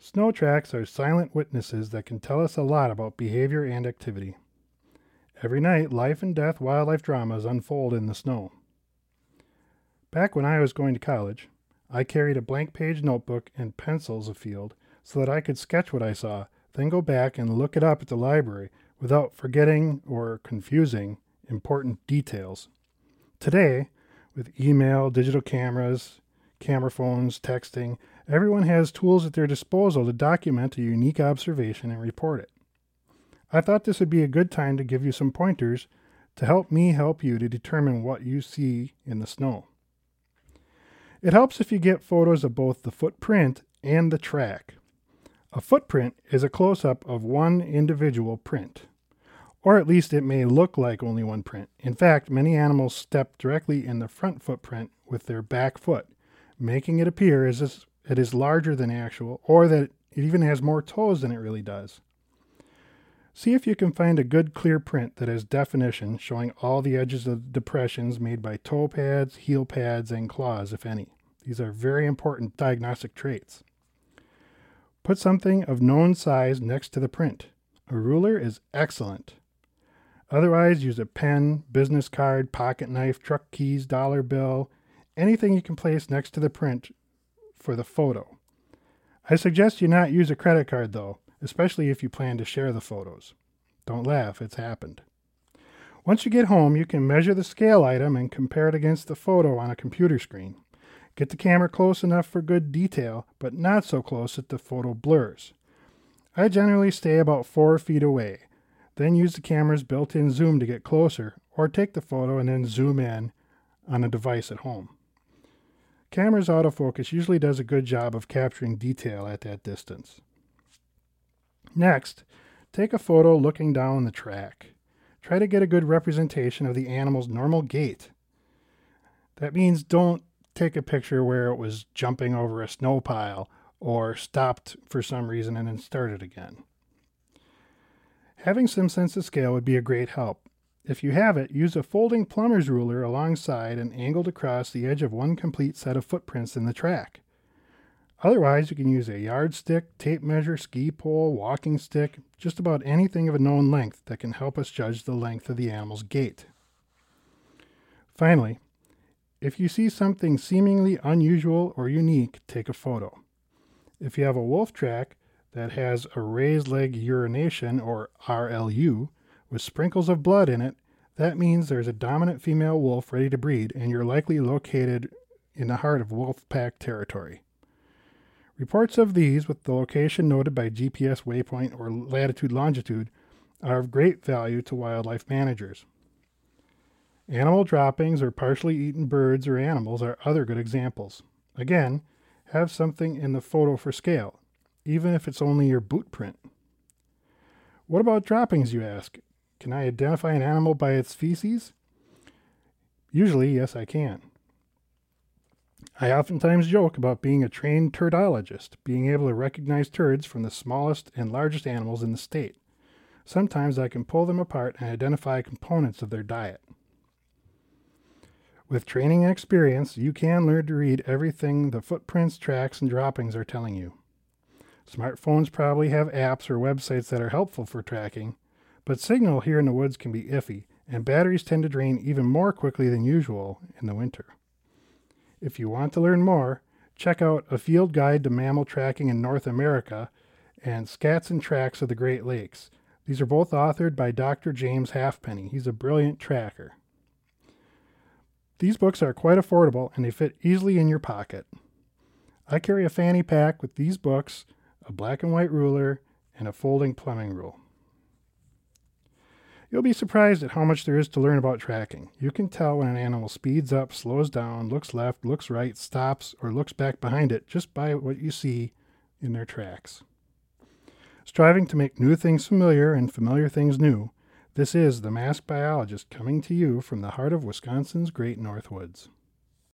Snow tracks are silent witnesses that can tell us a lot about behavior and activity. Every night, life and death wildlife dramas unfold in the snow. Back when I was going to college, I carried a blank page notebook and pencils afield so that I could sketch what I saw, then go back and look it up at the library without forgetting or confusing important details. Today, with email, digital cameras, camera phones, texting, everyone has tools at their disposal to document a unique observation and report it. I thought this would be a good time to give you some pointers to help me help you to determine what you see in the snow. It helps if you get photos of both the footprint and the track. A footprint is a close-up of one individual print, or at least it may look like only one print. In fact, many animals step directly in the front footprint with their back foot, making it appear as if it is larger than actual, or that it even has more toes than it really does. See if you can find a good clear print that has definition, showing all the edges of depressions made by toe pads, heel pads, and claws, if any. These are very important diagnostic traits. Put something of known size next to the print. A ruler is excellent. Otherwise, use a pen, business card, pocket knife, truck keys, dollar bill, anything you can place next to the print for the photo. I suggest you not use a credit card though, especially if you plan to share the photos. Don't laugh, it's happened. Once you get home, you can measure the scale item and compare it against the photo on a computer screen. Get the camera close enough for good detail, but not so close that the photo blurs. I generally stay about 4 feet away, then use the camera's built-in zoom to get closer, or take the photo and then zoom in on a device at home. Camera's autofocus usually does a good job of capturing detail at that distance. Next, take a photo looking down the track. Try to get a good representation of the animal's normal gait. That means don't take a picture where it was jumping over a snow pile or stopped for some reason and then started again. Having some sense of scale would be a great help. If you have it, use a folding plumber's ruler alongside and angled across the edge of one complete set of footprints in the track. Otherwise, you can use a yardstick, tape measure, ski pole, walking stick, just about anything of a known length that can help us judge the length of the animal's gait. Finally, if you see something seemingly unusual or unique, take a photo. If you have a wolf track that has a raised leg urination, or RLU, with sprinkles of blood in it, that means there's a dominant female wolf ready to breed, and you're likely located in the heart of wolf pack territory. Reports of these, with the location noted by GPS waypoint or latitude-longitude, are of great value to wildlife managers. Animal droppings or partially eaten birds or animals are other good examples. Again, have something in the photo for scale, even if it's only your boot print. What about droppings, you ask? Can I identify an animal by its feces? Usually, yes, I can. I oftentimes joke about being a trained turdologist, being able to recognize turds from the smallest and largest animals in the state. Sometimes I can pull them apart and identify components of their diet. With training and experience, you can learn to read everything the footprints, tracks, and droppings are telling you. Smartphones probably have apps or websites that are helpful for tracking, but signal here in the woods can be iffy, and batteries tend to drain even more quickly than usual in the winter. If you want to learn more, check out A Field Guide to Mammal Tracking in North America and Scats and Tracks of the Great Lakes. These are both authored by Dr. James Halfpenny. He's a brilliant tracker. These books are quite affordable and they fit easily in your pocket. I carry a fanny pack with these books, a black and white ruler, and a folding plumbing rule. You'll be surprised at how much there is to learn about tracking. You can tell when an animal speeds up, slows down, looks left, looks right, stops, or looks back behind it just by what you see in their tracks. Striving to make new things familiar and familiar things new, this is the Masked Biologist coming to you from the heart of Wisconsin's Great North Woods.